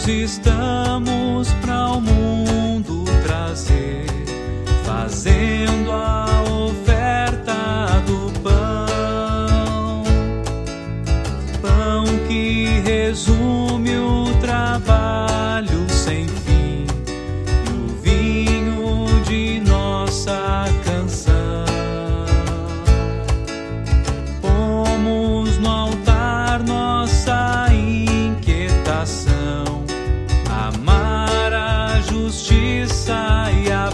estamos para o mundo trazer, fazendo a oferta do pão, pão que resume o trabalho sem fim e o vinho de nossa canção. Pomos no altar nossa inquietação, amar a justiça e a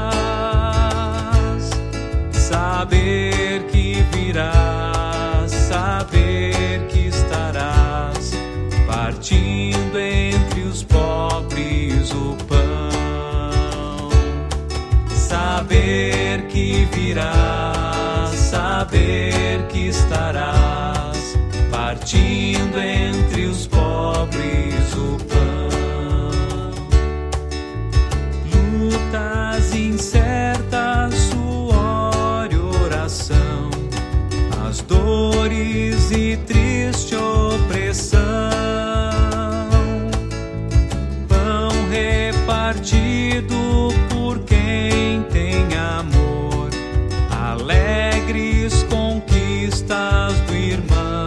paz, saber que virás, saber que estarás partindo entre os pobres o pão, saber que virás, saber que estarás partindo entre os pobres o pão. Lutas incertas, suor e oração, as dores e triste opressão, pão repartido por quem tem amor, alegres conquistas do irmão.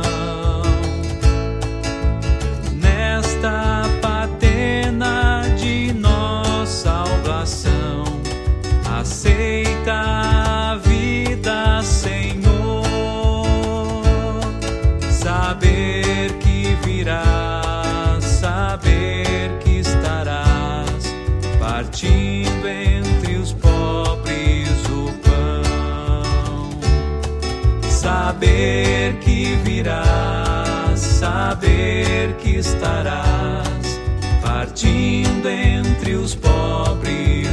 Nesta patena de nossa salvação, aceita a vida, Senhor, saber que virás, saber que estarás partindo entre os pobres o pão, saber que virás, saber que estarás partindo entre os pobres